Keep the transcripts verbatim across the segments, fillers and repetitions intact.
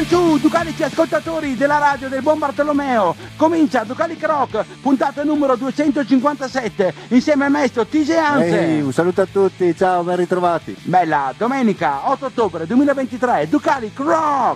Cianciù, ducalici ascoltatori della radio del Buon Bartolomeo, comincia Ducalic Rock, puntata numero duecentocinquantasette, insieme al maestro T J Hansen. Ehi, un saluto a tutti, ciao, ben ritrovati. Bella, domenica otto ottobre duemilaventitré, Ducalic Rock.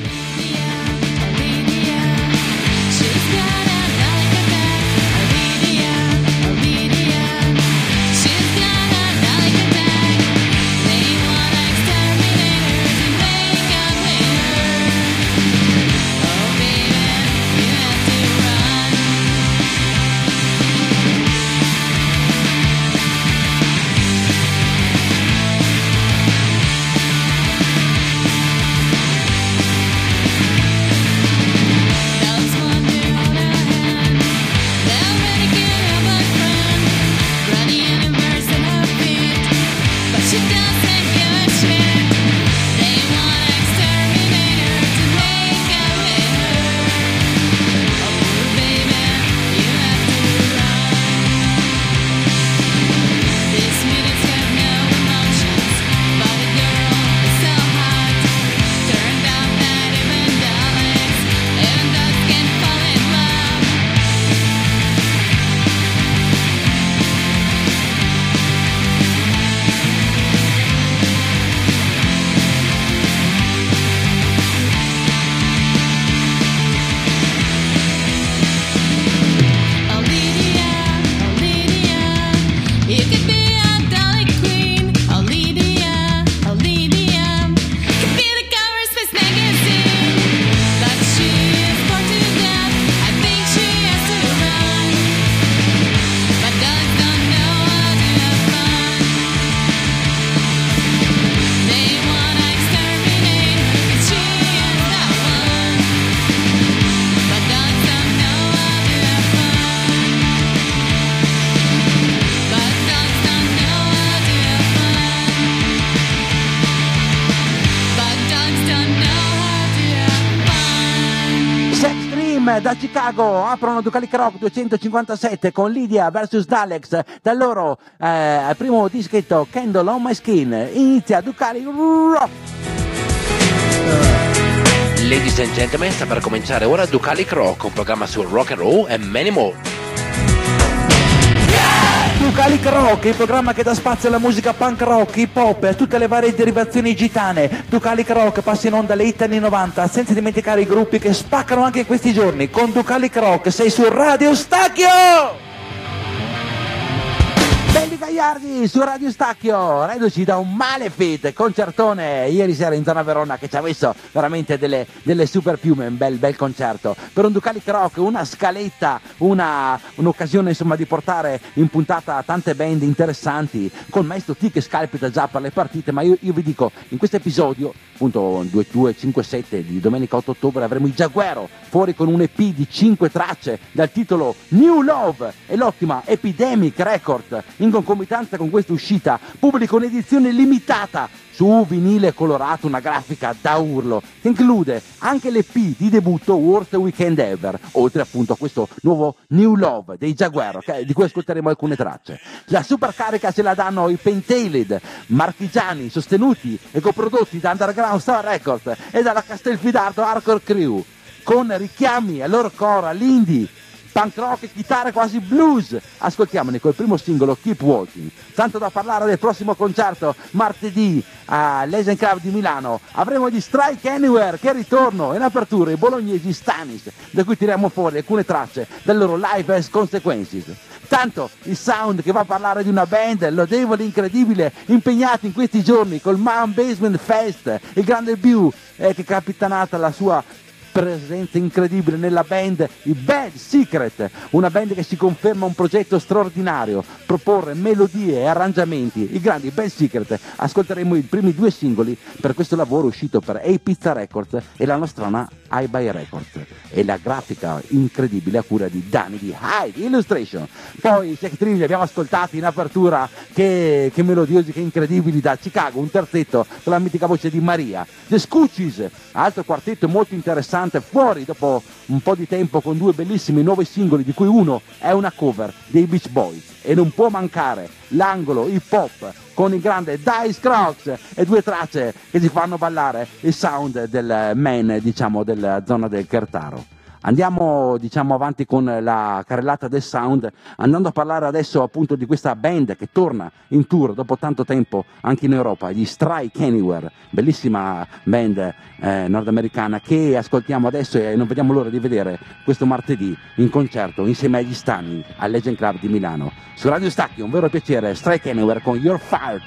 Da Chicago aprono Ducalic Rock duecentocinquantasette con Lydia versus Daleks dal loro eh, primo dischetto Candle on My Skin. Inizia Ducalic Rock. Ladies and gentlemen, sta per cominciare ora Ducalic Rock, un programma sul rock and roll e many more. Ducalic Rock, il programma che dà spazio alla musica punk rock, hip hop e tutte le varie derivazioni gitane. Ducalic Rock passa in onda le hit anni novanta, senza dimenticare i gruppi che spaccano anche in questi giorni. Con Ducalic Rock sei su Radio Stacchio! Belli Gagliardi su Radio Stacchio, reduci da un Malefic concertone ieri sera in zona Verona che ci ha messo veramente delle, delle super piume, un bel, bel concerto. Per un Ducalic Rock, una scaletta, una, un'occasione insomma di portare in puntata tante band interessanti, con maestro T che scalpita già per le partite, ma io, io vi dico, in questo episodio, appunto duemilacinquantasette di domenica otto ottobre, avremo i Jaguero fuori con un E P di cinque tracce dal titolo New Love e l'ottima Epidemic Record. In concomitanza con questa uscita pubblica un'edizione limitata su vinile colorato, una grafica da urlo che include anche l'E P di debutto Worst Weekend Ever, oltre appunto a questo nuovo New Love dei Jaguar, di cui ascolteremo alcune tracce. La super carica ce la danno i Painted marchigiani, sostenuti e coprodotti da Underground Star Records e dalla Castelfidardo Hardcore Crew, con richiami al loro core, all'indie, punk rock e chitarre quasi blues. Ascoltiamone col primo singolo Keep Walking. Tanto da parlare del prossimo concerto martedì a Legend Club di Milano. Avremo gli Strike Anywhere che ritorno in apertura, i bolognesi Stanis, da cui tiriamo fuori alcune tracce del loro Live as Consequences. Tanto il sound che va a parlare di una band lodevole, incredibile, impegnati in questi giorni col Man Basement Fest, il grande Bew eh, che capitanata la sua presenza incredibile nella band, i Bad Secret, una band che si conferma un progetto straordinario, proporre melodie e arrangiamenti, i grandi Bad Secret. Ascolteremo i primi due singoli per questo lavoro uscito per A-Pizza Records e la nostrana iBuy Records, e la grafica incredibile a cura di Dani di Hide Illustration. Poi i Sec Trivi li abbiamo ascoltati in apertura, che, che melodiosi, che incredibili, da Chicago, un terzetto con la mitica voce di Maria. The Scoochies, altro quartetto molto interessante, fuori dopo un po' di tempo con due bellissimi nuovi singoli, di cui uno è una cover dei Beach Boys, e non può mancare l'angolo hip hop con il grande Dice Crocs e due tracce che ci fanno ballare il sound del man, diciamo, della zona del Kertaro. Andiamo, diciamo, avanti con la carrellata del sound, andando a parlare adesso appunto di questa band che torna in tour dopo tanto tempo anche in Europa, gli Strike Anywhere, bellissima band eh, nordamericana che ascoltiamo adesso e non vediamo l'ora di vedere questo martedì in concerto insieme agli Stunning al Legend Club di Milano. Su Radio Stacchi, un vero piacere, Strike Anywhere con Your Fire.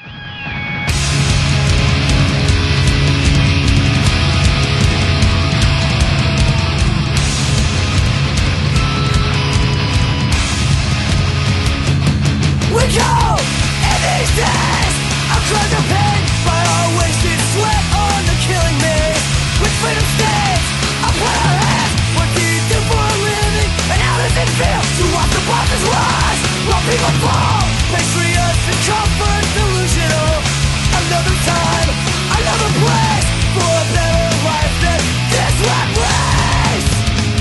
We go in these days, I'm crying the pain by our wasted sweat on the killing me. With freedom stains, I put our hands, what do you do for a living? And how does it feel to watch the bosses rise? While people fall, patriots and comfort delusional. Another time, another place, for a better life than this rat race.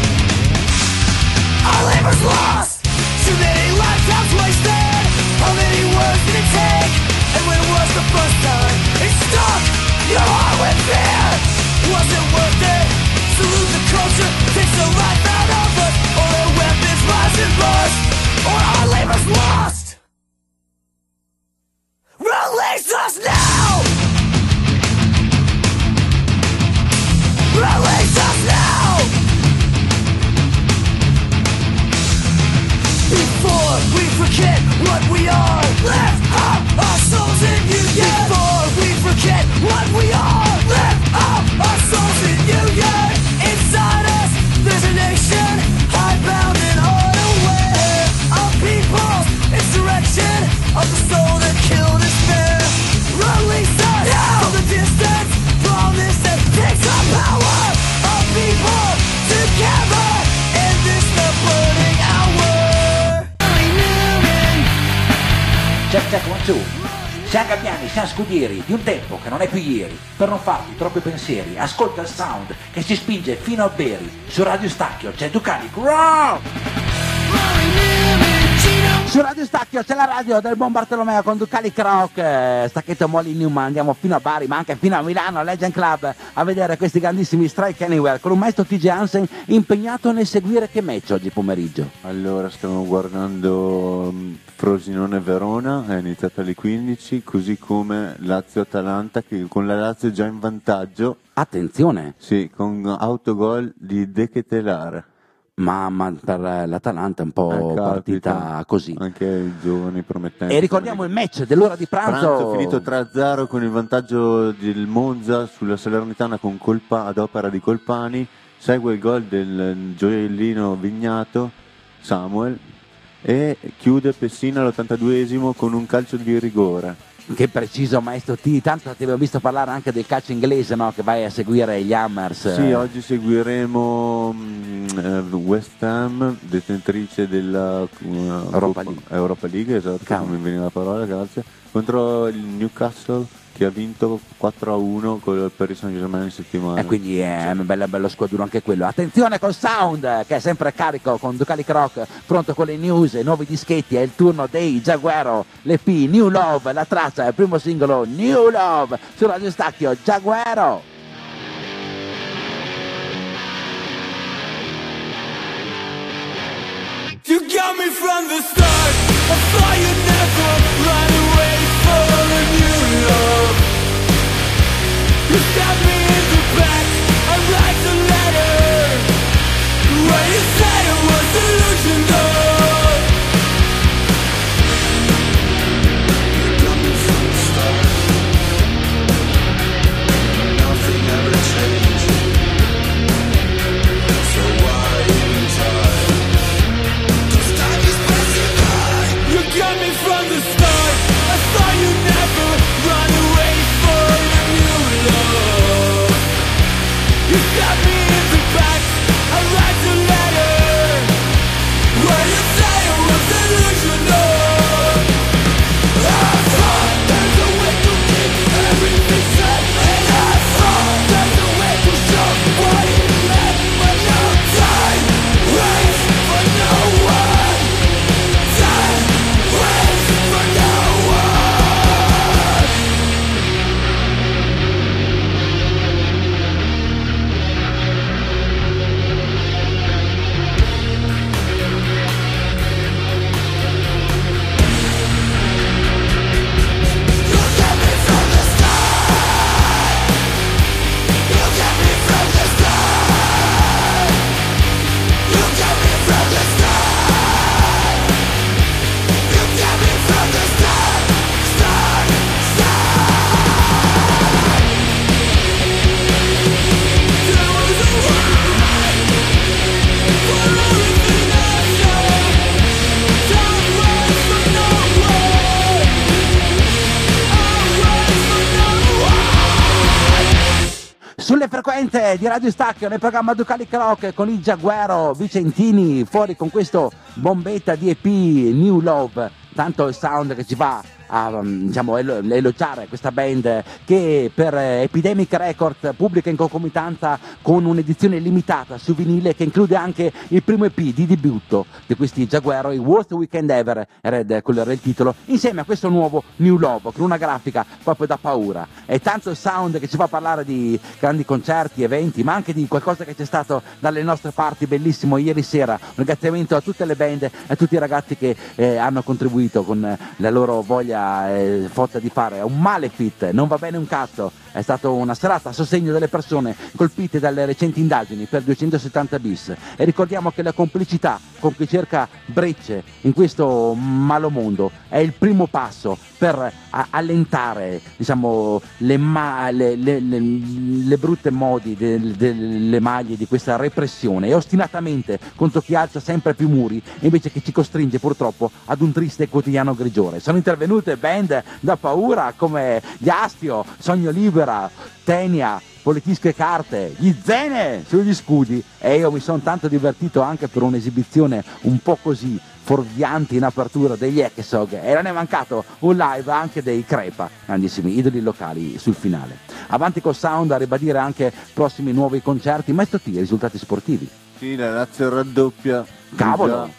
Our labor's lost, too many lifetimes wasted. How many words did it take? And when was the first time it stuck your heart with fear? Was it worth it to lose the culture, take the life out of us? Or our weapons rise and burst? Or our labor's lost? Release us now! Release us now! Before we forget what we are, lift up our souls in union. Before we forget what we are, lift up our souls in union. Inside us, there's a nation, hidebound and unaware of people's insurrection, of the soul that killed despair. Release us now from the distance, promise that takes the power of people together in this burning hour. Check, check, one, two. Siamo Gabbiani, siamo scudieri di un tempo che non è più ieri. Per non farti troppi pensieri, ascolta il sound che si spinge fino a Beri. Su Radio Stacchio c'è Ducali Rock! Su Radio Stacchio c'è la radio del buon Bartolomeo con Ducali Croc, eh, Stacchetto Molly Newman, andiamo fino a Bari ma anche fino a Milano, Legend Club, a vedere questi grandissimi Strike Anywhere con un maestro T J Hansen impegnato nel seguire che match oggi pomeriggio. Allora stiamo guardando Frosinone Verona, è iniziata alle quindici, così come Lazio-Atalanta che con la Lazio già in vantaggio. Attenzione! Sì, con autogol di De Ketelare. Ma, ma per l'Atalanta è un po' Eh, partita capita. così. Anche i giovani promettenti. E ricordiamo il match dell'ora di pranzo. Pranzo finito tre a zero con il vantaggio del Monza sulla Salernitana con colpa ad opera di Colpani. Segue il gol del gioiellino Vignato Samuel e chiude Pessina all'ottantaduesimo con un calcio di rigore. Che preciso maestro T, tanto ti avevo visto parlare anche del calcio inglese, no? Che vai a seguire gli Hammers. Sì, oggi seguiremo mh, West Ham, detentrice della uh, Europa Coppa, League. Europa League, esatto, Cavolo. non mi veniva la parola, grazie, contro il Newcastle che ha vinto quattro a uno con il Paris Saint-Germain in settimana. E quindi è un bello, bello squadrone anche quello. Attenzione col sound che è sempre carico con Ducali Croc, pronto con le news, i nuovi dischetti, è il turno dei Jaguaro, l'E P New Love, la traccia, il primo singolo New Love su Radio Stacchio, Jaguaro. You got me from the start. I thought you'd never run away for a new love. You stabbed me in the back. I write a letter. When you said it was illusion, though. You got me from the start. Nothing ever changed. So why even try? You got me from the start. Sulle frequenze di Radio Stacchio nel programma Ducali Rock con il Giaguaro Vicentini fuori con questo bombetta di E P New Love, tanto il sound che ci va a diciamo, elogiare questa band che per Epidemic Records pubblica in concomitanza con un'edizione limitata su vinile che include anche il primo E P di debutto di questi Jaguaro, il Worst Weekend Ever, era, quello era il titolo, insieme a questo nuovo New Love con una grafica proprio da paura. È tanto il sound che ci fa parlare di grandi concerti, eventi, ma anche di qualcosa che c'è stato dalle nostre parti bellissimo ieri sera. Un ringraziamento a tutte le band e a tutti i ragazzi che eh, hanno contribuito con la loro voglia eh, forza di fare un Malefit, non va bene un cazzo. È stata una serata a sostegno delle persone colpite dalle recenti indagini per duecentosettanta bis e ricordiamo che la complicità con chi cerca brecce in questo malo mondo è il primo passo per a- allentare diciamo le, ma- le, le, le, le brutte modi del, delle maglie di questa repressione e ostinatamente contro chi alza sempre più muri invece che ci costringe purtroppo ad un triste quotidiano grigiore. Sono intervenute band da paura come gli Astio, Sogno Libera, Tenia, Politische Carte, gli Zene sugli scudi e io mi sono tanto divertito anche per un'esibizione un po' così fuorviante in apertura degli Ekesog e non è mancato un live anche dei Crepa, grandissimi idoli locali sul finale. Avanti col sound a ribadire anche prossimi nuovi concerti. Maestro T, risultati sportivi? Sì, la Lazio raddoppia. Cavolo,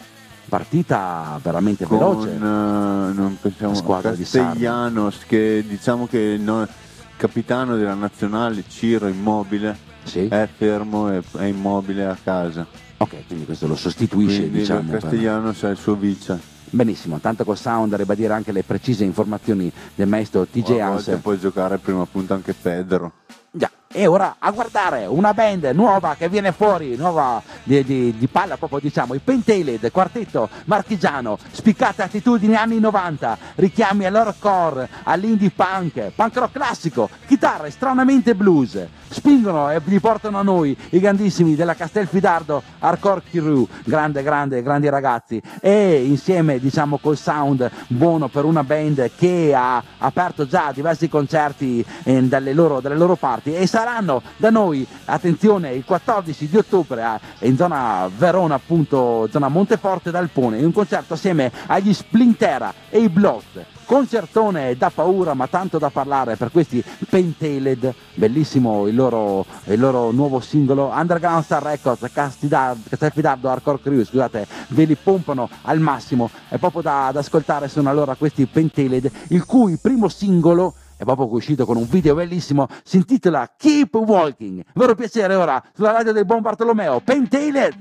partita veramente con, veloce. Uh, non pensiamo squadra di Castellanos che diciamo che no, capitano della nazionale Ciro Immobile sì. è fermo e è immobile a casa. Ok, quindi questo lo sostituisce, quindi diciamo. Castellanos per... è il suo vice. Benissimo, tanto col sound a ribadire anche le precise informazioni del maestro T J Hansen. Puoi giocare prima appunto anche Pedro. Già. E ora a guardare una band nuova che viene fuori, nuova di, di, di palla proprio diciamo, i Pentaled, quartetto marchigiano, spiccate attitudini anni novanta, richiami all'hardcore, all'indie punk, punk rock classico, chitarre stranamente blues, spingono e li portano a noi i grandissimi della Castelfidardo Hardcore Crew, grande grande grandi ragazzi e insieme diciamo col sound buono per una band che ha aperto già diversi concerti eh, dalle, loro, dalle loro parti e saranno da noi, attenzione, il quattordici di ottobre eh, in zona Verona appunto, zona Monteforte d'Alpone, in un concerto assieme agli Splintera e i Blot. Concertone da paura ma tanto da parlare per questi Pentaled, bellissimo il loro, il loro nuovo singolo Underground Star Records, Castelfidardo Hardcore Crew, scusate, ve li pompano al massimo, è proprio da, da ascoltare, sono allora questi Pentaled, il cui primo singolo è proprio uscito con un video bellissimo, si intitola Keep Walking. Vero piacere ora sulla radio del buon Bartolomeo, Pentaled!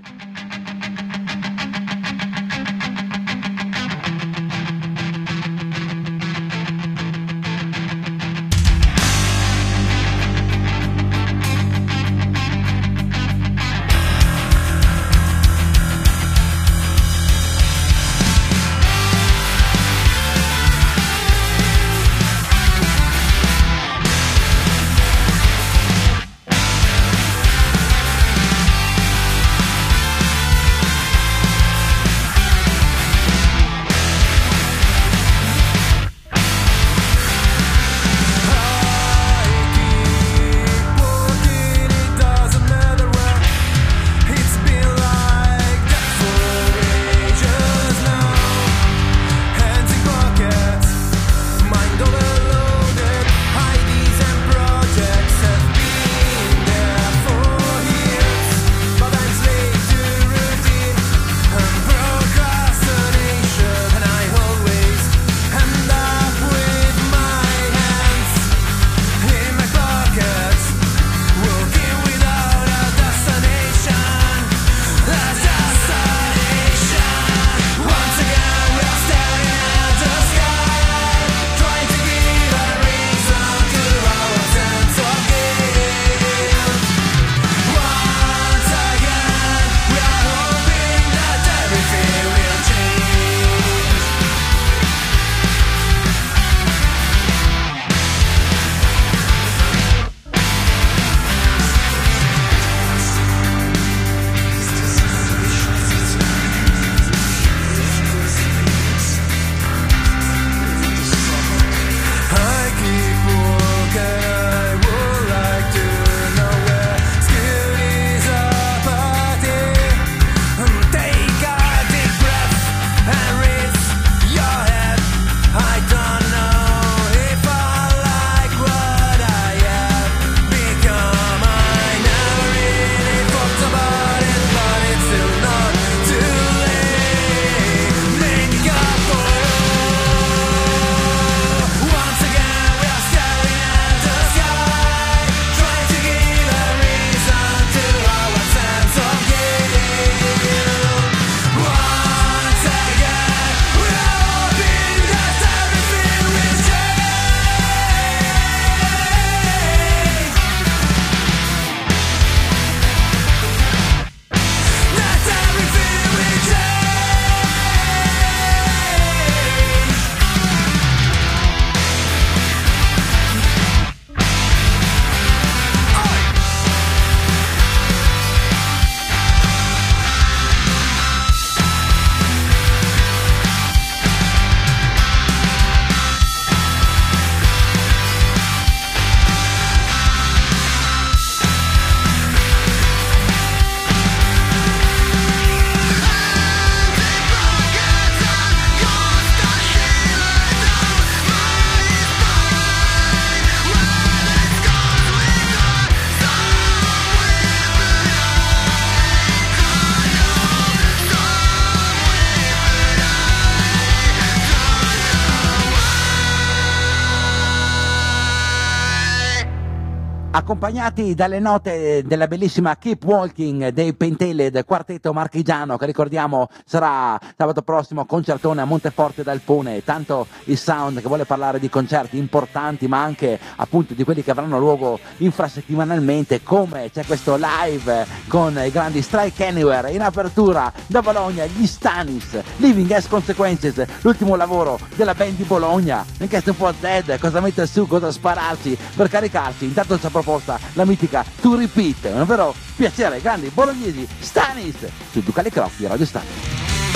accompagnati dalle note della bellissima Keep Walking dei Penteled, quartetto marchigiano che ricordiamo sarà sabato prossimo concertone a Monteforte d'Alpone, tanto il sound che vuole parlare di concerti importanti ma anche appunto di quelli che avranno luogo infrasettimanalmente, come c'è questo live con i grandi Strike Anywhere in apertura da Bologna, gli Stanis, Living as Consequences, l'ultimo lavoro della band di Bologna. Mi chiesto un po' Zed cosa mette su, cosa spararci per caricarci. Intanto ci ha proposta la mitica To Repeat, un vero piacere, grandi bolognesi Stanis su Ducale Croc di Radio Stadio.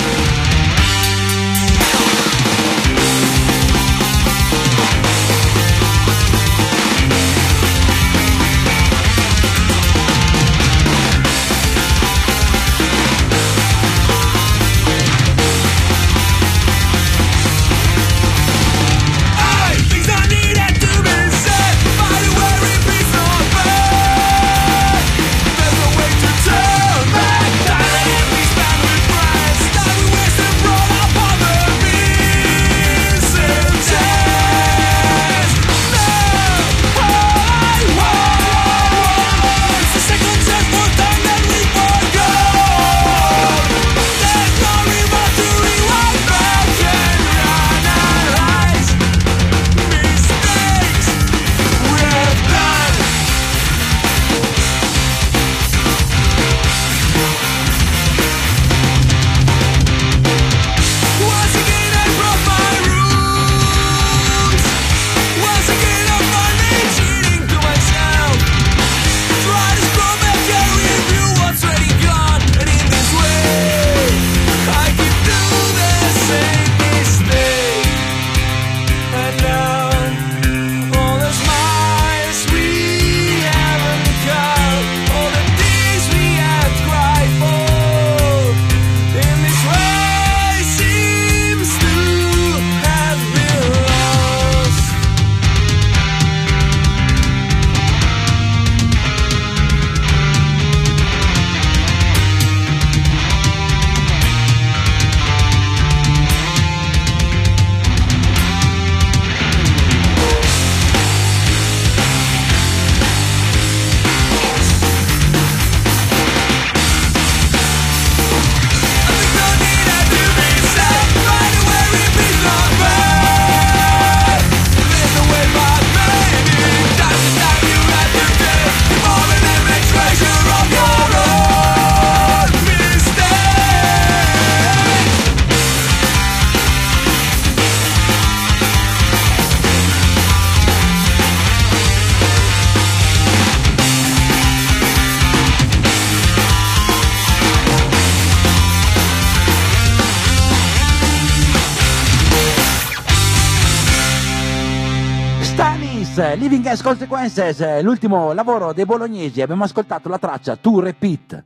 Living as Consequences, l'ultimo lavoro dei bolognesi. Abbiamo ascoltato la traccia To Repeat.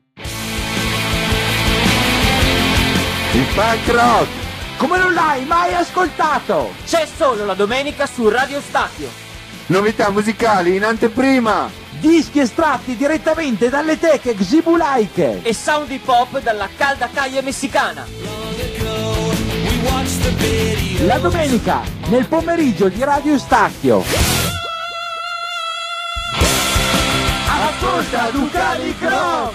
Il punk rock! Come non l'hai mai ascoltato? C'è solo la domenica su Radio Stacchio. Novità musicali in anteprima! Dischi estratti direttamente dalle teche xibulaiche e sound hip hop dalla calda calle messicana. La domenica nel pomeriggio di Radio Stacchio. Ascolta Ducali Croc!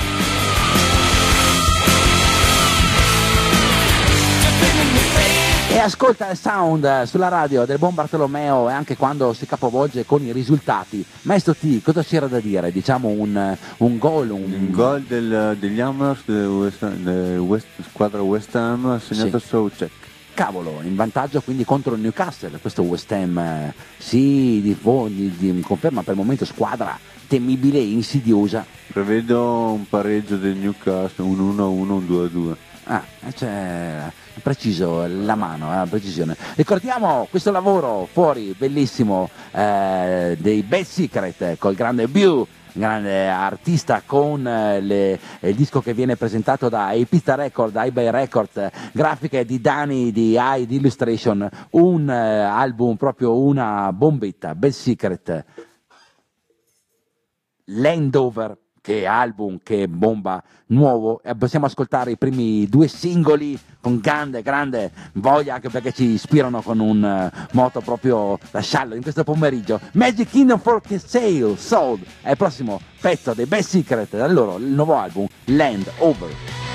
E ascolta il sound sulla radio del buon Bartolomeo e anche quando si capovolge con i risultati. Maestro T, cosa c'era da dire? Diciamo un, un gol, un... un gol del, degli Hammers, del West, del West, squadra West Ham, segnato sì. Soucek. Cavolo, in vantaggio quindi contro il Newcastle, questo West Ham eh, sì, di, di, di, conferma per il momento squadra temibile e insidiosa. Prevedo un pareggio del Newcastle, un uno a uno, un due a due. Ah, c'è preciso la mano, la eh, precisione. Ricordiamo questo lavoro fuori, bellissimo, eh, dei Bad Secret col grande Bew, grande artista con eh, le, il disco che viene presentato da Epista Record, iBay Record, grafiche di Dani di Hide Illustration, un eh, album proprio una bombetta, Bad Secret, Landover che album, che bomba nuovo. E possiamo ascoltare i primi due singoli con grande, grande voglia, anche perché ci ispirano con un uh, moto proprio da sciallo in questo pomeriggio. Magic Kingdom for Sale Sold è il prossimo pezzo dei Best Secret dal loro il nuovo album Land Over.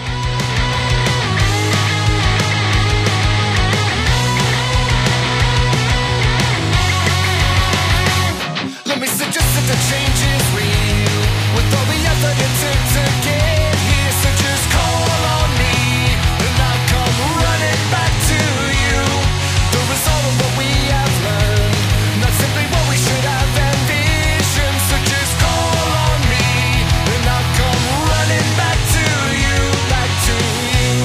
Let me suggest that the change is real. With all the effort it took to get here, so just call on me and I'll come running back to you. The result of what we have learned, not simply what we should have envisioned. So just call on me and I'll come running back to you, back to you.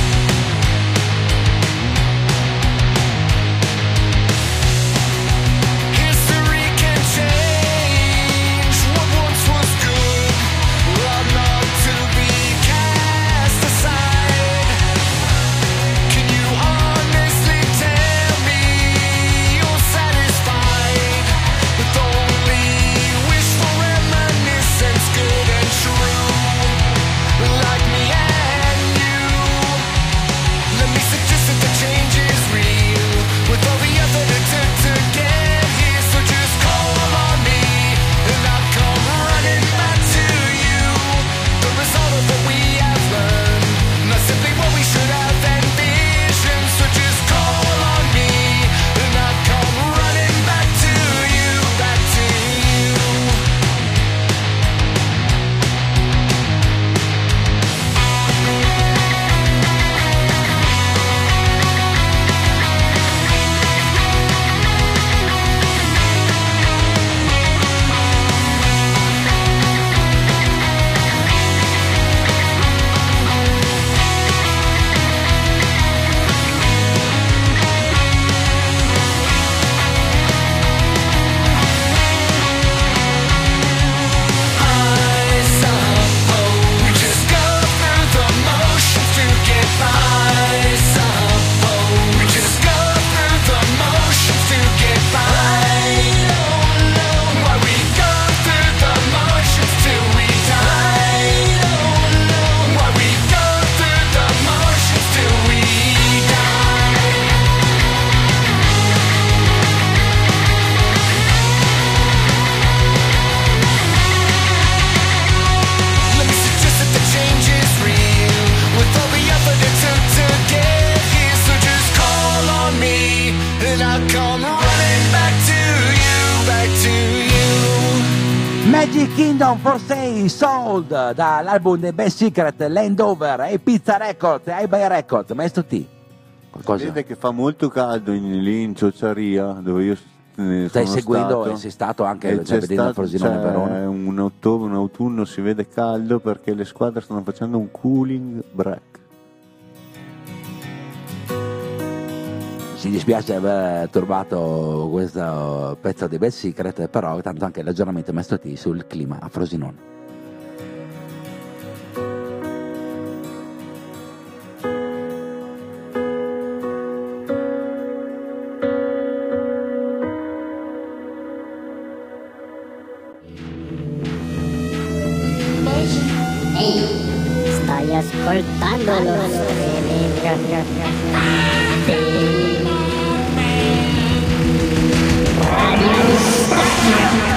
History can change what once was good, or not to be cast aside. Can you honestly tell me you're satisfied with only wishful reminiscence, good and true, like me and you? Let me suggest that the change is real, with all the effort it took to get here. So just call on me and I'll come running back to you. The result of what we have learned, not simply what we should have envisioned. So just call on me and I'll come running back to you, back to you. I suppose we just go through the motions to get by. Suppose we just go through the motions to get by. Don't know why we go through the motions till we die. Don't know why we go through the motions till we die. Let me suggest that the change is real, with all the effort it took to get here. So just call on me and I'll come running back to you, back to you. Magic Kingdom for Sale Sold dall'album dei Best Secret Land Over e Pizza Records e iBuy Records. Maestro T, qualcosa? Vede che fa molto caldo in, lì in Ciociaria, dove io eh, Stai sono seguendo stato. e sei stato anche E già c'è vedendo stato- Frosinone c'è Verona. un ottobre, un autunno si vede caldo perché le squadre stanno facendo un cooling break. Ci dispiace aver turbato questo pezzo dei Best Secret, però tanto anche l'aggiornamento Maestro T sul clima a Frosinone. Stai ascoltando lo Radio Stacchio.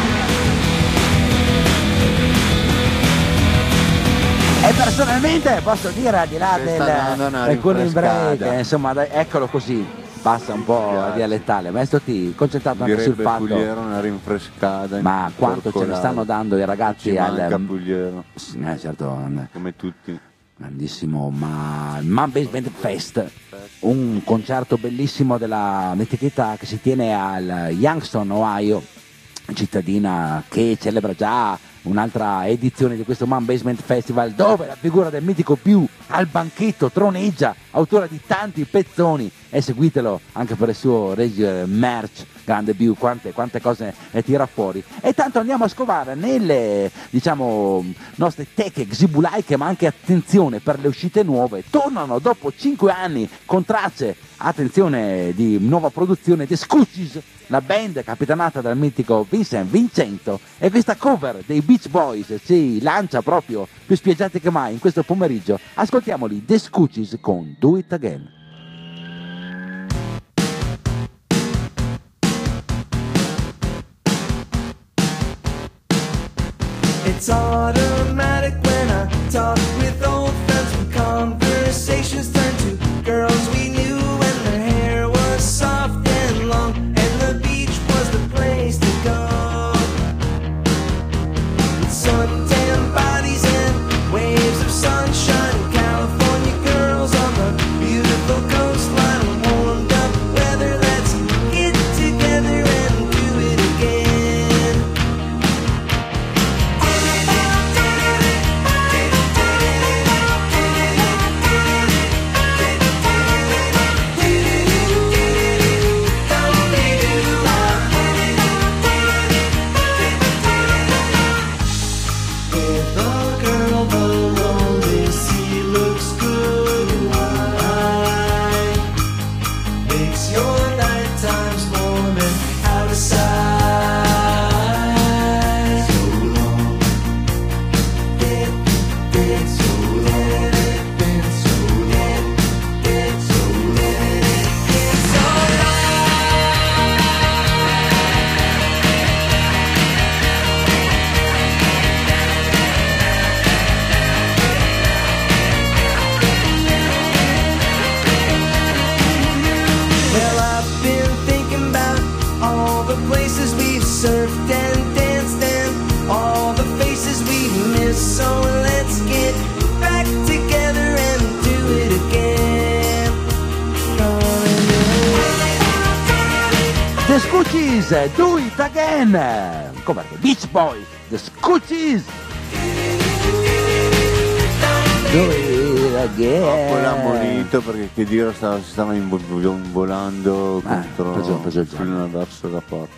E personalmente posso dire, al di là Che del, sta dando una del cooling break, rinfrescata. insomma, dai, eccolo così, passa un po' Piace. dialettale. Maestro T, concentrato anche sul Direbbe fatto, Pugliero una rinfrescata. ma quanto ce ne porcolata. stanno dando i ragazzi Ci al... manca Pugliero, Eh, certo, come tutti. grandissimo, ma il Man Basement Fest, un concerto bellissimo dell'etichetta che si tiene al Youngstown, Ohio, cittadina che celebra già un'altra edizione di questo Man Basement Festival, dove la figura del mitico Più al banchetto troneggia, autore di tanti pezzoni, e seguitelo anche per il suo reg- merch grande Bill, quante, quante cose ne tira fuori. E tanto andiamo a scovare nelle, diciamo, nostre teche xibulaiche, ma anche attenzione per le uscite nuove. Tornano dopo cinque anni con tracce, attenzione, di nuova produzione di Scoochies, la band capitanata dal mitico Vincent Vincento, e questa cover dei Beach Boys si lancia proprio più spiaggiati che mai in questo pomeriggio. Ascoltiamoli, The Scoochies con Do It Again. It's automatic when I talk with old friends, when conversations turn to girls we knew when their hair was soft and long, and the beach was the place to go. With suntan bodies and waves of sunshine, and California girls on the beautiful coastline, warmed up weather. Let's get together and do it again. If a girl below the sea looks good, why makes your night times warm and out of sight? So long, it, it, so long, it, so long, it, so long, it's so Well, I've been thinking about all the places we've surfed and danced and all the faces we've missed. So let's get back together and do it again. Gonna The Scoochies, Do It Again, come Beach Boys, The Scoochies, Do It Again. Poi l'ha ammonito perché che dire stava, si stava invo- volando Ah, contro preso- preso il giallo. sul- verso la porta.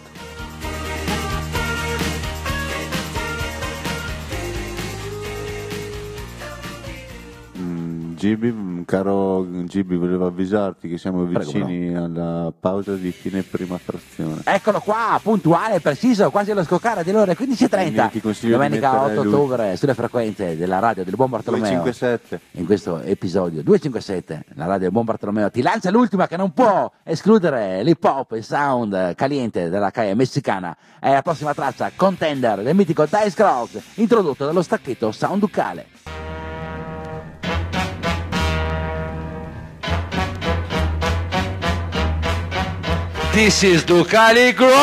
Mm, Gibi, mm, caro Gibi, volevo avvisarti che siamo Prego, vicini alla pausa di fine prima frazione. Eccolo qua, puntuale, preciso, quasi allo scoccare delle ore quindici e trenta. Quindi ti consiglio di Domenica mettere otto lui. ottobre sulle frequenze della radio del Buon Bartolomeo. duecentocinquantasette. In questo episodio duecentocinquantasette, la radio del Buon Bartolomeo ti lancia l'ultima che non può escludere l'hip hop, il sound caliente della calle messicana. È la prossima traccia, Contender, del mitico Dice Crocs, introdotto dallo stacchetto sound ducale. This is Ducali Grow!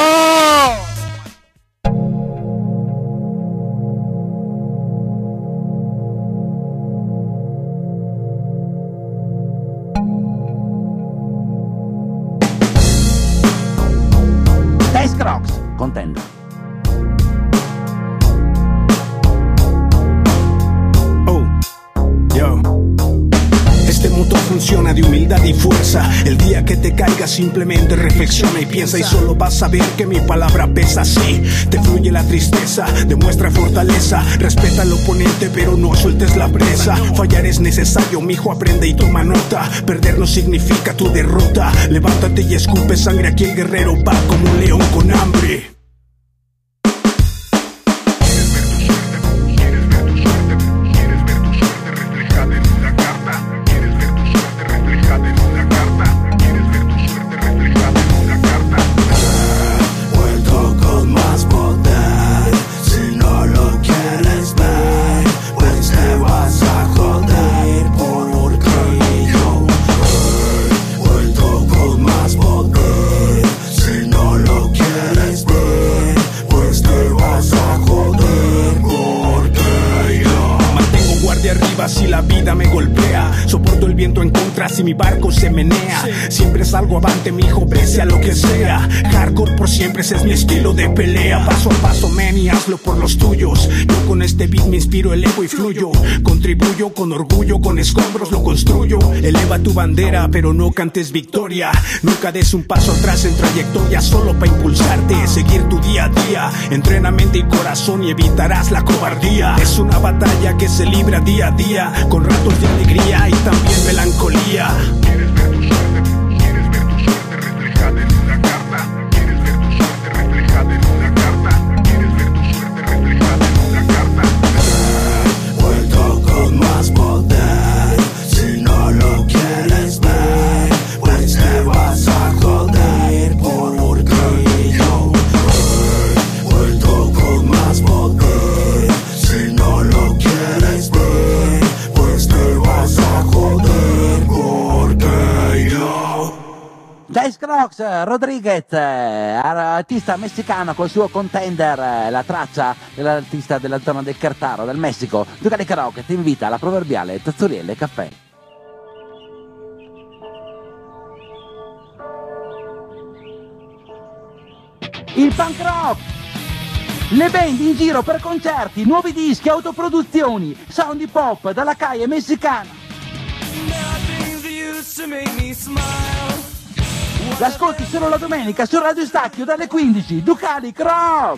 Dice Crocs, Contender. Oh, yo. Este motor funciona de humildad y fuerza. El día que te caiga simplemente reflexiona y piensa, y solo vas a ver que mi palabra pesa. Sí, te fluye la tristeza, demuestra fortaleza. Respeta al oponente pero no sueltes la presa. Fallar es necesario, mijo, aprende y toma nota. Perder no significa tu derrota. Levántate y escupe sangre, aquí el guerrero va como un león con hambre. Vuelto con más poder, si no lo quieres ver, pues te vas a joder porque yo he vuelto con más poder, si no lo quieres ver. mi barco se menea. Siempre salgo avante, mijo, pese a lo que sea. Hardcore por siempre, ese es mi estilo de pelea. Paso a paso, man, y hazlo por los tuyos. Yo con este beat me inspiro, elevo y fluyo. Contribuyo con orgullo, con escombros lo construyo. Eleva tu bandera, pero no cantes victoria. Nunca des un paso atrás en trayectoria, solo para impulsarte, seguir tu día a día. Entrena mente y corazón y evitarás la cobardía. Es una batalla que se libra día a día, con ratos de alegría y también melancolía. ¿Quieres ver tu suerte? ¿Quieres ver tu suerte reflejada en una carta? ¿Quieres ver tu suerte reflejada en una carta? ¿Quieres ver tu suerte reflejada en una carta? Vuelto con más poder, si no lo quieres ver, pues te vas a joder, porque yo he vuelto con más poder. Si no lo quieres ver, pues te vas a joder, porque yo. Dice Crocs, Rodriguez, artista messicano col suo Contender, la traccia dell'artista della zona del Cartaro, del Messico. Ducali Croc ti invita alla proverbiale tazzoliere caffè. Il punk rock, le band in giro per concerti, nuovi dischi, autoproduzioni, sound hip hop dalla calle messicana. L'ascolti solo la domenica su Radio Stacchio dalle quindici. Ducali Croc.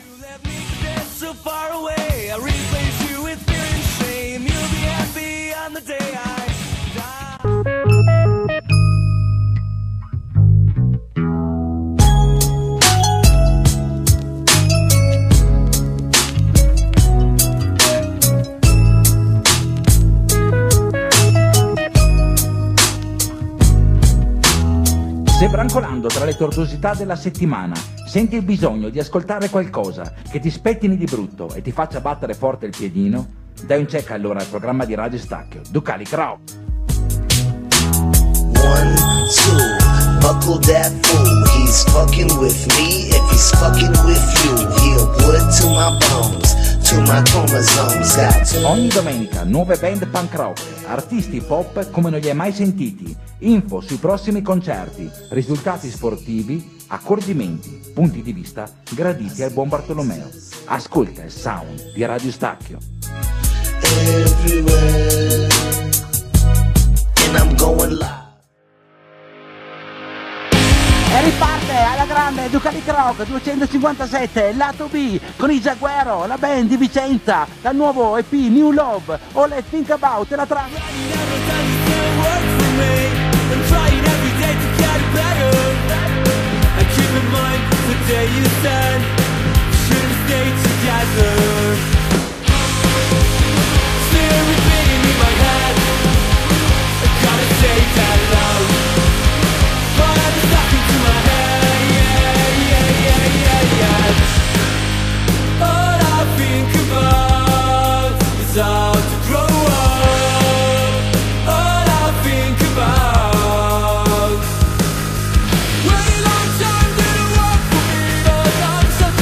Se brancolando tra le tortuosità della settimana senti il bisogno di ascoltare qualcosa che ti spettini di brutto e ti faccia battere forte il piedino, dai un check allora al programma di Radio Stacchio, Ducali Croc. One, two, buckle that fool, he's fucking with me, if he's fucking with you, he'll put to my bones, to my chromosomes, got to... Ogni domenica nuove band punk rock, artisti pop come non li hai mai sentiti, info sui prossimi concerti, risultati sportivi, accorgimenti, punti di vista graditi al buon Bartolomeo. Ascolta il sound di Radio Stacchio. Everywhere, and I'm going live. E riparte alla grande Ducali Croc duecentocinquantasette, lato B, con i Jaguero, la band di Vicenza, dal nuovo E P New Love, All I Think About, e la traccia. Way long time didn't work for me, but I'm so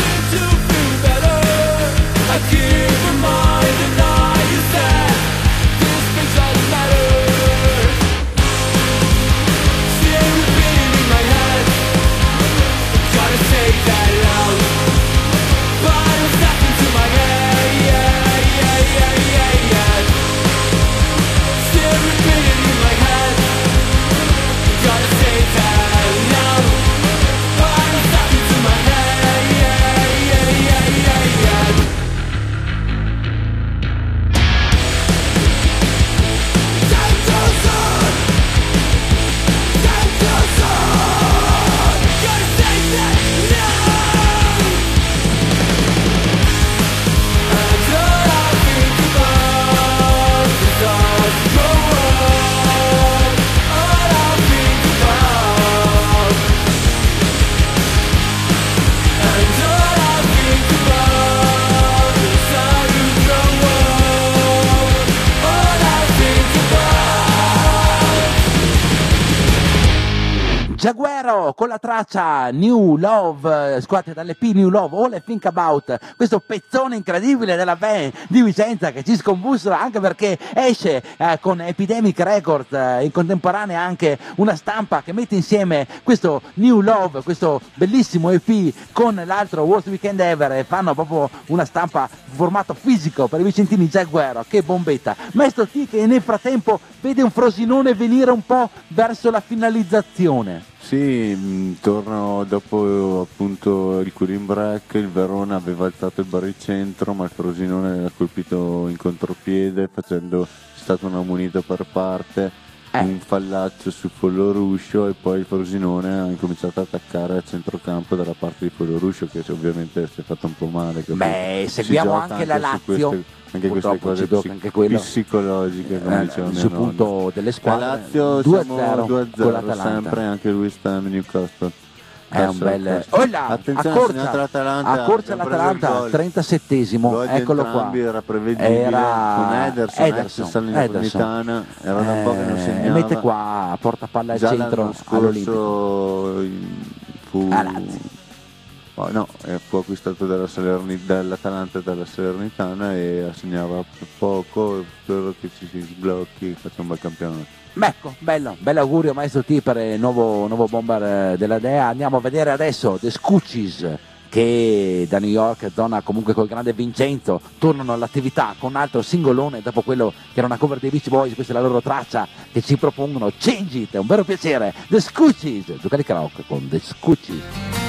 Jaguero con la traccia New Love, eh, scusate, dall'E P New Love, All I Think About, questo pezzone incredibile della band di Vicenza che ci scombussola, anche perché esce eh, con Epidemic Records, eh, in contemporanea anche una stampa che mette insieme questo New Love, questo bellissimo E P con l'altro Worst Weekend Ever, e fanno proprio una stampa formato fisico per i vicentini. Jaguero, che bombetta. Maestro T che nel frattempo vede un Frosinone venire un po' verso la finalizzazione. Sì, mh, torno dopo appunto il cooling break, il Verona aveva alzato il baricentro, ma il Frosinone ha colpito in contropiede facendo, è stata una munita per parte, eh. un fallaccio su Folloruscio, e poi il Frosinone ha incominciato ad attaccare a centrocampo dalla parte di Folloruscio, che ovviamente si è fatto un po' male. Beh, seguiamo anche la Lazio. Queste, anche queste cose psic- anche quello, psicologiche, come eh, diceva sul mia punto nonna. delle squadre. La Lazio due a siamo zero due a con zero l'Atalanta. sempre, anche West Ham Newcastle. È un bel Oh là, attenzione, accorcia, l'Atalanta, accorcia l'Atalanta, trentasettesimo, eccolo qua. Era prevedibile, era con Ederson, Ederson, ex Salernitana, era da un po' che non eh, segnava. mette qua, porta palla al Già centro l'anno all'Olimpico. scorso fu, oh, no, fu acquistato dalla Salerni, dall'Atalanta e dalla Salernitana e assegnava poco, spero che ci si sblocchi e faccia un bel campionato. Ecco, bello, bell'augurio maestro T per il nuovo, nuovo bomber della Dea. Andiamo a vedere adesso The Scoochies, che da New York, zona comunque col grande Vincenzo, tornano all'attività con un altro singolone dopo quello che era una cover dei Beach Boys. Questa è la loro traccia che ci propongono, Change It, è un vero piacere. The Scoochies, Ducali Rock con The Scoochies.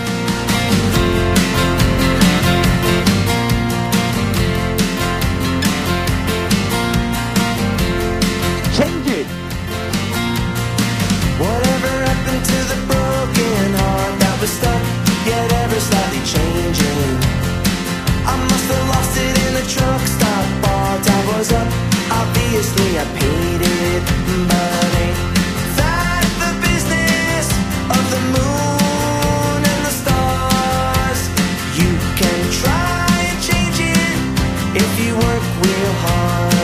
Whatever happened to the broken heart that was stuck, yet ever slightly changing? I must have lost it in a truck stop bar. Time was up, obviously I paid it, but ain't that the business of the moon and the stars? You can try and change it if you work real hard.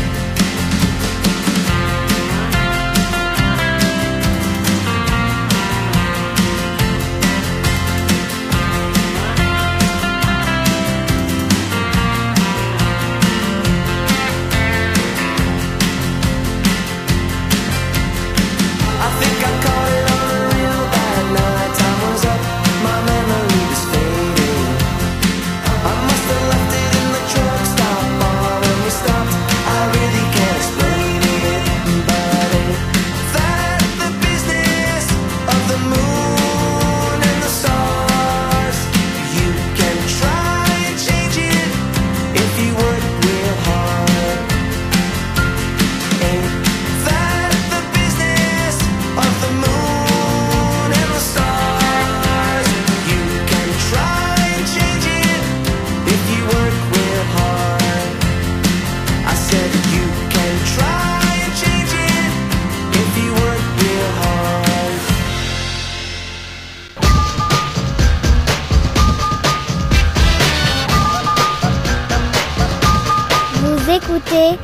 Écoutez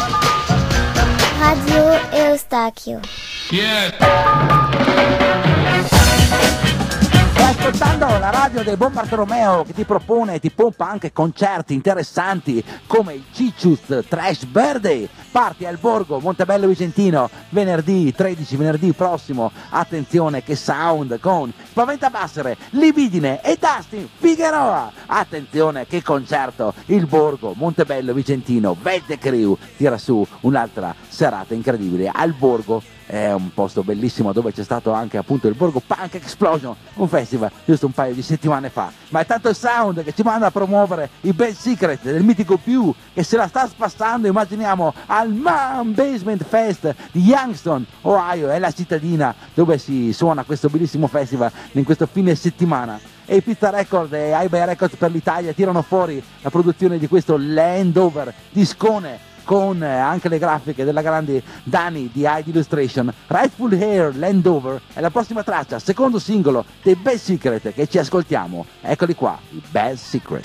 Radio Eustachio. Yeah. Stai ascoltando la radio del buon Bartolomeo, che ti propone e ti pompa anche concerti interessanti come il Ciccius Trash Birthday. Parti al Borgo Montebello Vicentino venerdì tredici, venerdì prossimo. Attenzione, che sound con Spaventabassere, Libidine e Dustin Figueroa. Attenzione, che concerto. Il Borgo Montebello Vicentino Vette Crew tira su un'altra serata incredibile al Borgo. È un posto bellissimo dove c'è stato anche appunto il Borgo Punk Explosion, un festival giusto un paio di settimane fa. Ma è tanto il sound che ci manda a promuovere i Bad Secret del mitico Più, che se la sta spassando, immaginiamo, al Man Basement Fest di Youngstown, Ohio. È la cittadina dove si suona questo bellissimo festival in questo fine settimana. E i Pizza Records e iBay Records per l'Italia tirano fuori la produzione di questo Landover discone, con anche le grafiche della grande Dani di Hide Illustration. Rightful Hair Landover è la prossima traccia, secondo singolo dei Bad Secret, che ci ascoltiamo. Eccoli qua, i Bad Secret.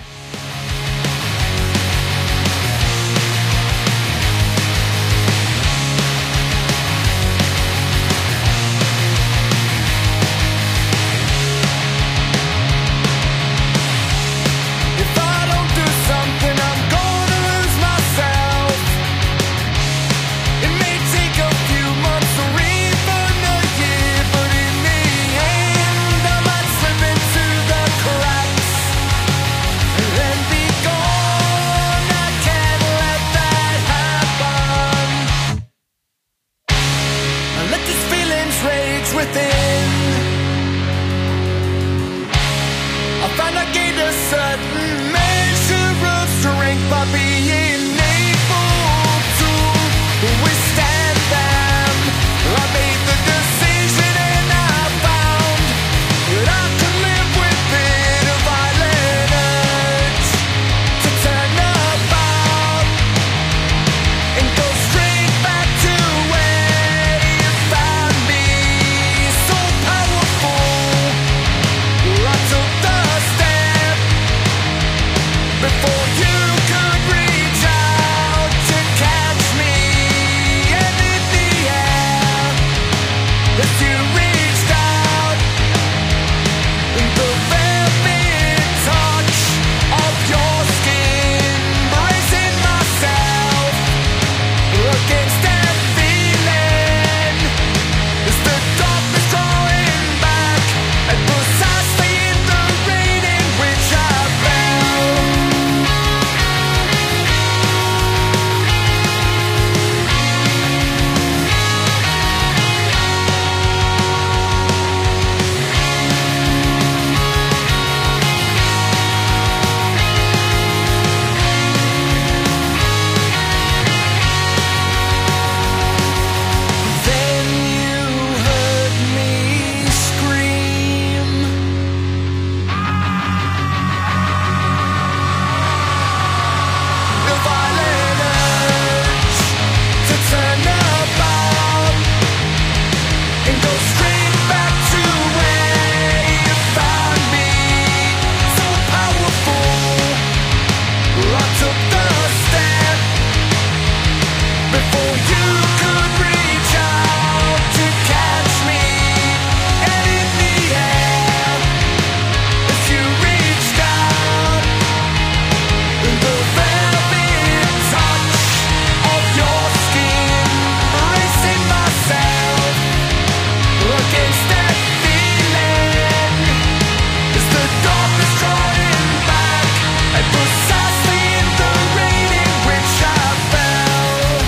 being able to withstand them. I made the decision and I found that I could live with it if I let it to turn about and go straight back to where you found me. So powerful, I took the step before you could reach out to catch me. And in the air, as you reached out, the velvet touch of your skin, bracing myself against that feeling. It's the darkness drawing back, and precisely in the rain in which I fell. Then you heard me scream. The violent urge to turn about and go straight back to where you found me. So powerful, I took the step before you could reach out to catch me. And in the air, as you reached out, the velvet touch of your skin, bracing myself against that feeling. It's the darkness drawing back, and precisely in the rain in which I fell.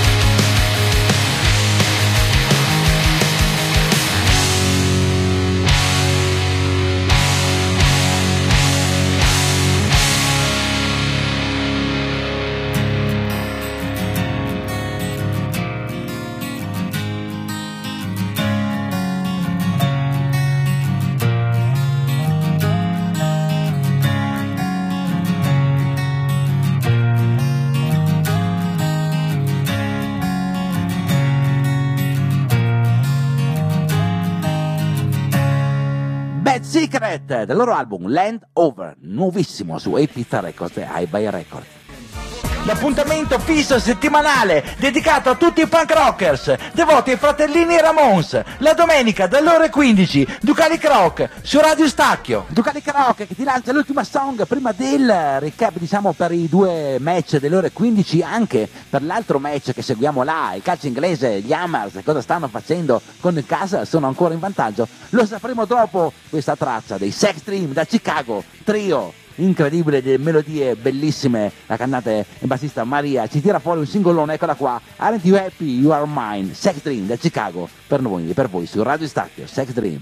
Bad Secret del loro album Land Over, nuovissimo su Epitha Records e iBuy Records. L'appuntamento fisso settimanale dedicato a tutti i punk rockers devoti ai fratellini Ramones, la domenica dalle ore quindici, Ducalic Rock su Radio Stacchio. Ducalic Rock che ti lancia l'ultima song prima del recap, diciamo, per i due match delle ore quindici, anche per l'altro match che seguiamo là, il calcio inglese, gli Hammers, cosa stanno facendo con il Castle, sono ancora in vantaggio, lo sapremo dopo questa traccia dei Sex Dream da Chicago, trio incredibile, delle melodie bellissime. La cantante e bassista Maria ci tira fuori un singolone, eccola qua, Aren't You Happy You Are Mine, Sex Dream da Chicago, per noi e per voi su Radio Stacchio, Sex Dream.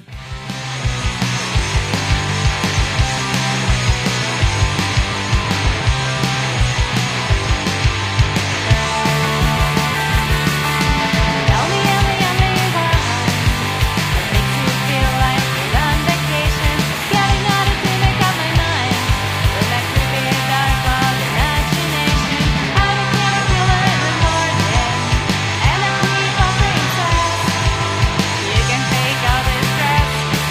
You can take all this stress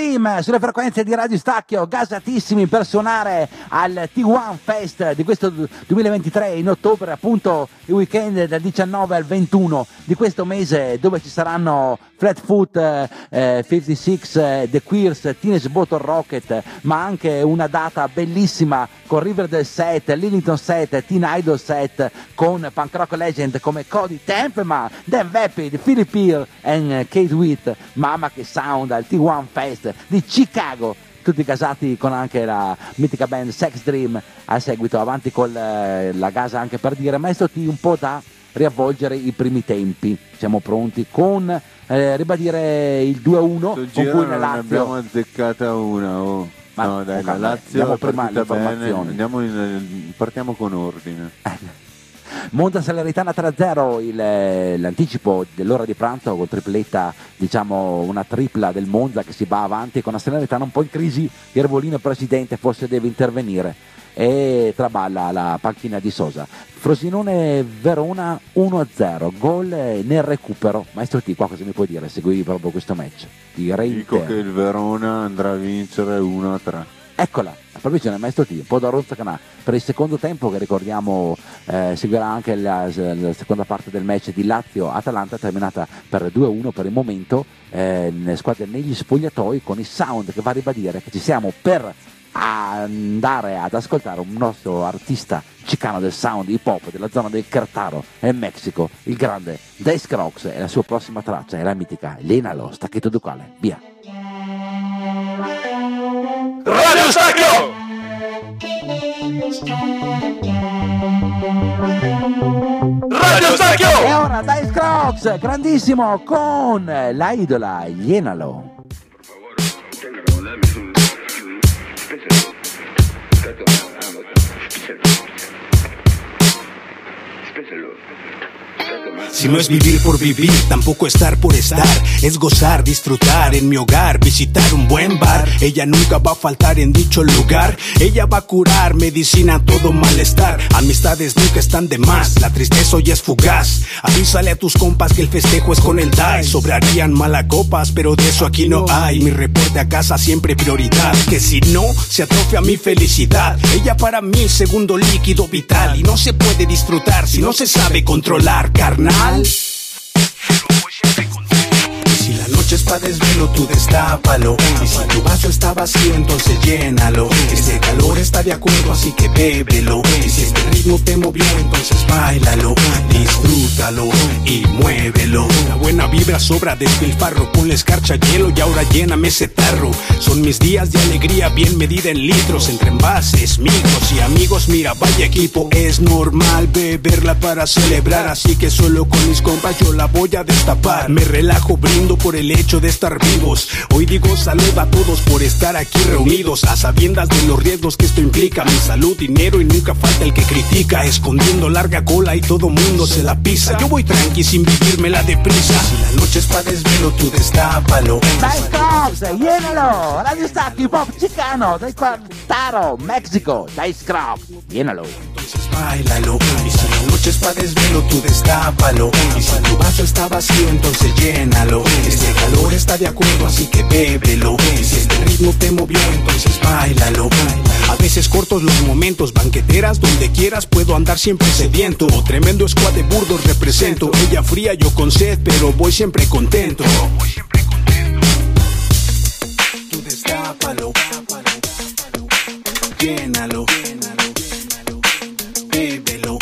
Dream sulle frequenze di Radio Stacchio, gasatissimi per suonare al T uno Fest di questo duemilaventitré in ottobre, appunto il weekend dal diciannove al ventuno di questo mese, dove ci saranno Flatfoot, eh, cinquantasei, eh, The Queers, Teenage Bottle Rocket, ma anche una data bellissima con Riverdale set, Lillington set, Teen Idol set, con punk rock legend come Cody Templeman, Dan Vapid, Philip Hill e Kate Witt. Mamma che sound al T uno Fest di Chicago, tutti casati con anche la mitica band Sex Dream al seguito, avanti con la gasa anche per dire Maestro T un po' da riavvolgere i primi tempi. Siamo pronti con eh, ribadire il due a uno con cui la non Lazio abbiamo azzeccata una, oh. Ma no dai, la okay, Lazio andiamo è prima partita bene, l'informazione. andiamo in, partiamo con ordine. Monza Salernitana tre a zero, il, l'anticipo dell'ora di pranzo con tripletta, diciamo una tripla del Monza che si va avanti con la Salernitana un po' in crisi. Iervolino presidente forse deve intervenire e traballa la panchina di Sosa. Frosinone Verona uno a zero, gol nel recupero. Maestro T, qua cosa mi puoi dire? Seguivi proprio questo match? Direi Dico che il Verona andrà a vincere uno a tre. Eccola, la previsione Maestro T, un po' da ronzacanà per il secondo tempo che ricordiamo eh, seguirà anche la, la seconda parte del match di Lazio-Atalanta, terminata per due a uno per il momento, eh, nelle squadre negli spogliatoi, con il sound che va a ribadire che ci siamo per andare ad ascoltare un nostro artista cicano del sound hip hop della zona del Cartaro e Mexico, il grande Dice Crocs, e la sua prossima traccia è la mitica Lenalo, stacchetto ducale, via. Radio Stacchio! Radio Stacchio! E ora Dice Crocs, grandissimo, con la idola Lenalo. Si no es vivir por vivir, tampoco estar por estar. Es gozar, disfrutar en mi hogar, visitar un buen bar. Ella nunca va a faltar en dicho lugar. Ella va a curar, medicina a todo malestar. Amistades nunca están de más, la tristeza hoy es fugaz. Avísale a tus compas que el festejo es con el D A I. Sobrarían malacopas, pero de eso aquí no hay. Mi reporte a casa siempre prioridad, que si no, se atrofia mi felicidad. Ella para mí segundo líquido vital. Y no se puede disfrutar si no se sabe controlar, carnal. Y si la noche es pa' desvelo, tú destápalo. Y si tu vaso está vacío, entonces llénalo. Este calor está de acuerdo, así que bébelo. Y si este ritmo te movió, entonces báilalo. Disfrútalo y muévelo. La buena vibra sobra, despilfarro. Ponle escarcha, hielo y ahora lléname ese tarro. Son mis días de alegría bien medida en litros, entre envases, micros y amigos. Mira, vaya equipo, es normal beberla para celebrar. Así que solo con mis compas yo la voy a destapar. Me relajo, brindo por el hecho de estar vivos. Hoy digo salud a todos por estar aquí reunidos, a sabiendas de los riesgos que esto implica. Mi salud, dinero y nunca falta el que critica, escondiendo larga cola y todo mundo se la pisa. Yo voy tranqui sin vivírmela deprisa. Si la noche es pa' desvelo, tú destápalo. Dice Crocs, llénalo. Radio Stacchio, hip hop chicano del Cartaro, México. Dice Crocs, llénalo. Entonces báilalo. Y si la noche es pa' desvelo, tú destápalo. Y si tu vaso está vacío, entonces llénalo. Este calor está de acuerdo, así que bébelo. Y si este ritmo te movió, entonces báilalo. A veces cortos los momentos, banqueteras donde quieras, puedo andar siempre sediento. Tremendo squad de burdos represento. Ella fría, yo con sed, pero voy siempre contento. Voy siempre contento. Tú destápalo. Llénalo. Bébelo.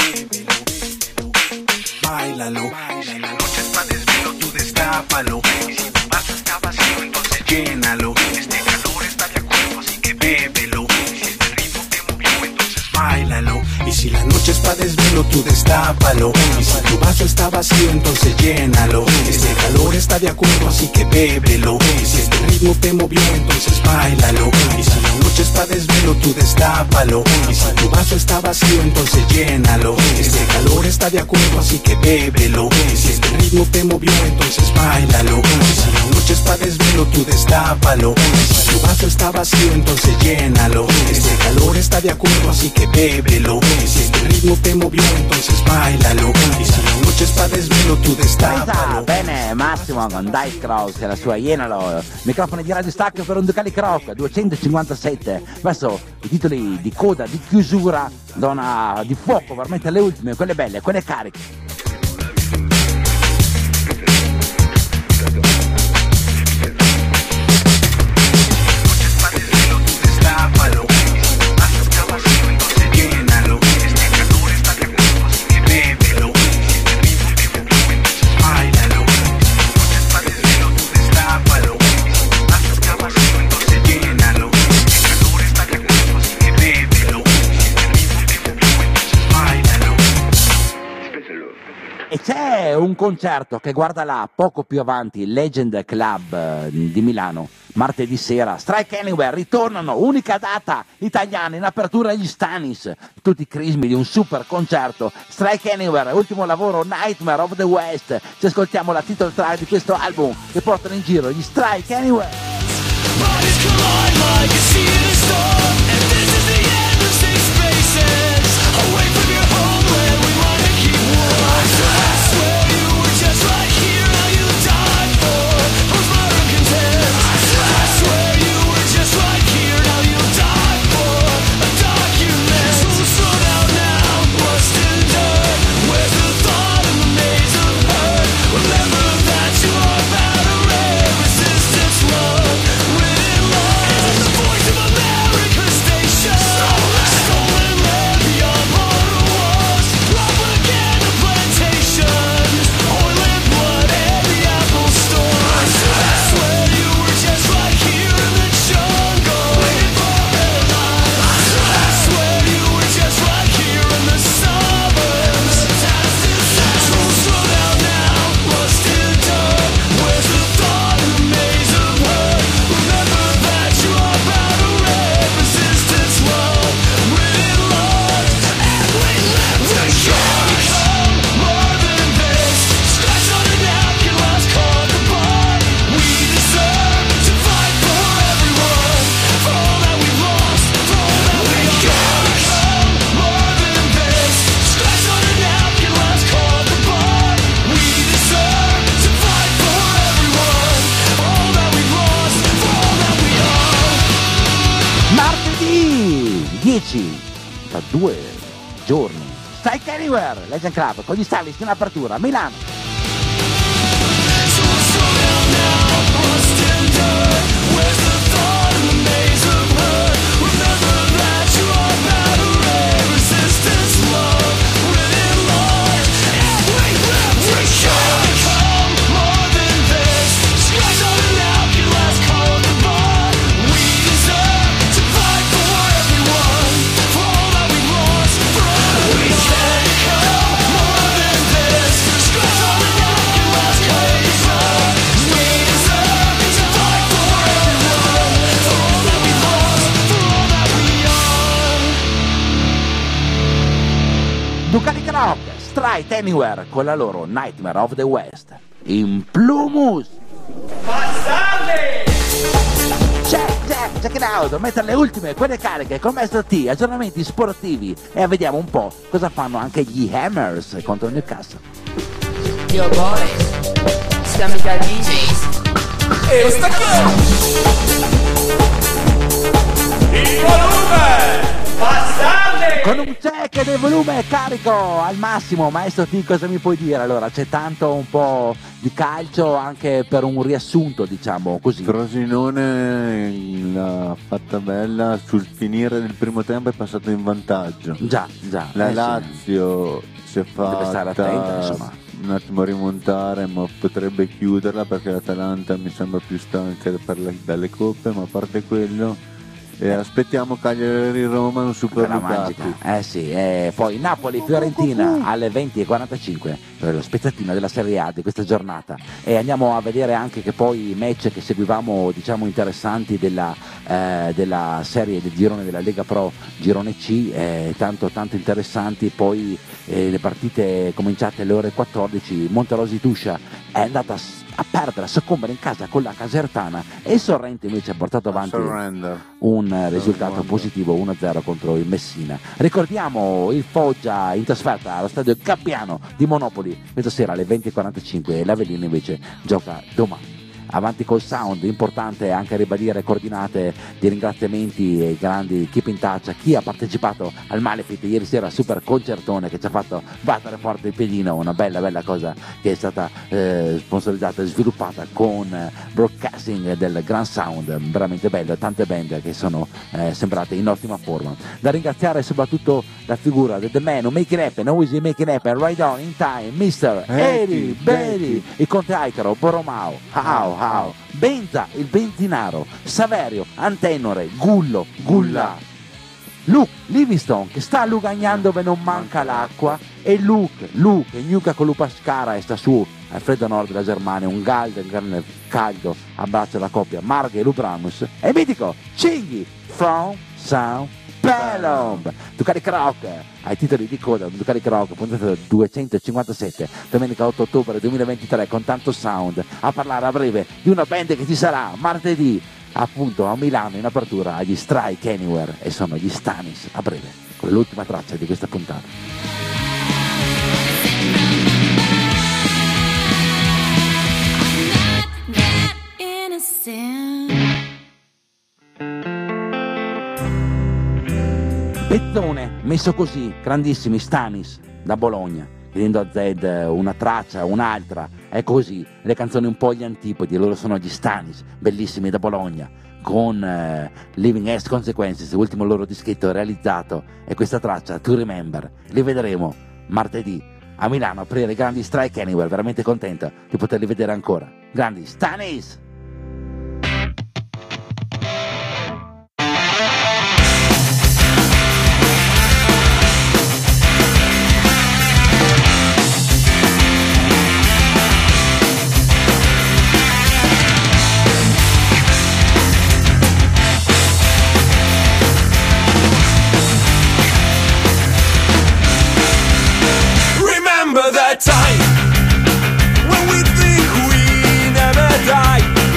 Báilalo. Si la noche es pa' desvelo, tú destápalo. Y si tu vaso está vacío, entonces llénalo. Este calor está de acuerdo, así que bébelo. Y si este ritmo te movió, entonces báilalo. Y si la noche es pa' desvelo, tú destápalo. Y si tu vaso está vacío, entonces llénalo. Este calor está de acuerdo, así que bébelo. Y si este ritmo te movió, entonces báilalo. Y si la noche noche está desvelo, tú destápalo. Y si tu vaso está vacío, entonces llénalo. Este calor está de acuerdo, así que bébelo. Y si este ritmo te movió, entonces báilalo. Y si la noche está desvelo, tú destápalo. Y si tu vaso está vacío, entonces llénalo. Este calor está de acuerdo, así que bébelo. Y si este ritmo te movió, entonces báilalo. Y si la noche está desvelo, tu destapalo. Bene, Massimo con Dice Cross e la sua Ienalo. Microfono di Radio Stacchio per un Ducali Croc duecentocinquantasette. Verso i titoli di coda, di chiusura, donna di fuoco, veramente le ultime, quelle belle, quelle cariche. E c'è un concerto che guarda là, poco più avanti, Legend Club eh, di Milano, martedì sera, Strike Anywhere, ritornano, unica data italiana in apertura agli Stanis, tutti i crismi di un super concerto, Strike Anywhere, ultimo lavoro, Nightmare of the West, ci ascoltiamo la title track di questo album che portano in giro gli Strike Anywhere. Bodies collide like a sea in a storm, and this is the end of safe spaces. Away from your home where we wanna keep warm. I swear you were just right here, how you died for postmodern content. I swear you were just right here, how you died for a document. So slow down now, lost in dirt. Where's the thought in the maze of hurt? Remember that you are bound to raise resistance, love. The voice of America station, stolen land beyond border walls, propaganda plantations, oil and blood and the Apple stores. I swear you were just right here in the jungle, waiting for headlines. I swear you were just right here in the suburbs. So slow down now, lost in dirt. Where's the thought in the maze of hurt? Remember that you are proud to raise resistance, love, written laws, and we live to become more than this. Scratch on a napkin, last card to buy. We deserve to fight for everyone, for all that we've lost, for all that we are. Become more than this. Scratch on a napkin, last card to buy. We deserve to fight for everyone, for all that we've lost, for all that we are. Martedì dieci, tra due giorni, Strike Anywhere, Legend Club, con gli Stanis in apertura a Milano. So slow down now, lost in dirt. Where's the thought in the maze of hurt? Remember that you are bound to raise resistance, love, written laws, and we live to become more than this. Scratch on a napkin, last call to buy. We deserve to fight for everyone, for all that we've lost, for all that we can become more than this. Scratch on a napkin, last call to buy. We deserve to fight for everyone, for all that we've lost, for all that we are. Ducali Croc, Strike Anywhere con la loro Nightmare of the West. In Plumus. Check, check, check it out, mettere le ultime, quelle cariche con Master T, aggiornamenti sportivi e vediamo un po' cosa fanno anche gli Hammers contro Newcastle. Yo boys, Islamica D Js. E stacchiamo! Il volume! Bastardi! Con un check del volume carico al massimo, Maestro T, cosa mi puoi dire? Allora, c'è tanto un po' di calcio anche per un riassunto, diciamo così. Frosinone l'ha fatta bella, sul finire del primo tempo è passato in vantaggio. Già, già. La eh, Lazio sì. si è Deve stare attenta, fatta insomma. un attimo rimontare, ma potrebbe chiuderla perché l'Atalanta mi sembra più stanca per le, dalle coppe, ma a parte quello E aspettiamo Cagliari-Roma, un super La Ducati. magica. Eh sì, e poi Napoli-Fiorentina alle venti e quarantacinque, lo spezzatino della Serie A di questa giornata. E andiamo a vedere anche che poi i match che seguivamo, diciamo interessanti della, eh, della serie del girone della Lega Pro, girone C, eh, tanto tanto interessanti. Poi eh, le partite cominciate alle ore quattordici, Monterosi Tuscia è andata a a perdere, a soccombere in casa con la Casertana, e Sorrento invece ha portato avanti Surrender. un risultato positivo uno a zero contro il Messina. Ricordiamo il Foggia in trasferta allo stadio Gabbiano di Monopoli questa sera alle venti e quarantacinque, e l'Avellino invece gioca domani. Avanti col sound, importante anche ribadire coordinate di ringraziamenti e grandi keep in touch a chi ha partecipato al Malefit ieri sera, super concertone che ci ha fatto battere forte il piedino, una bella bella cosa che è stata eh, sponsorizzata e sviluppata con eh, broadcasting del Grand Sound, veramente bello, tante band che sono eh, sembrate in ottima forma. Da ringraziare soprattutto la figura del The Man who make it happen, always make it happen, right on in time, mister Eddie Belli, il Conte Icaro, Boromao, How How, Benza, il Benzinaro, Saverio, Antenore, Gullo, Gulla, Luke Livingstone che sta lugagnando dove non manca l'acqua, e Luke, Luke, Gnuca con Lupascara e sta su al freddo nord della Germania, un galdo, un grande caldo abbraccio la coppia Marghe e Lubramus, e mitico Cinghi from Sound Pelom, Ducati Croc ai titoli di coda, Ducati Croc puntata duecentocinquantasette, domenica otto ottobre duemilaventitré, con tanto sound, a parlare a breve di una band che ci sarà martedì appunto a Milano in apertura agli Strike Anywhere, e sono gli Stanis a breve con l'ultima traccia di questa puntata. Pezzone messo così, grandissimi Stanis da Bologna, chiedendo a Zed una traccia, un'altra, è così, le canzoni un po' gli antipodi, loro sono gli Stanis, bellissimi da Bologna, con eh, Living as Consequences, l'ultimo loro dischetto realizzato, e questa traccia, To Remember, li vedremo martedì a Milano, aprire i grandi Strike Anywhere, veramente contento di poterli vedere ancora, grandi Stanis! Remember that time when we think we never die.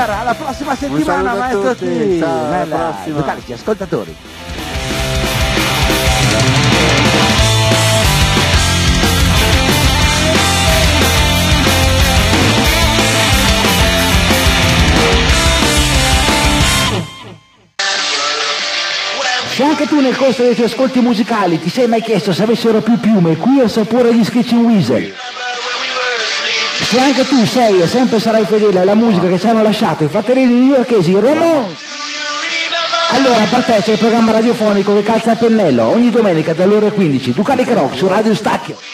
Super, alla prossima settimana, saluto a maestro tutti, T. ciao, alla Bella. prossima. Ducalici, ascoltatori. Se anche tu nel corso dei tuoi ascolti musicali ti sei mai chiesto se avessero più piume, qui al sapore di Screeching Weasel. Se anche tu sei e sempre sarai fedele alla musica che ci hanno lasciato i fratelli newyorkesi Ramones, allora per te c'è il programma radiofonico che calza a pennello ogni domenica dalle ore quindici, Ducalic Rock su Radio Stacchio.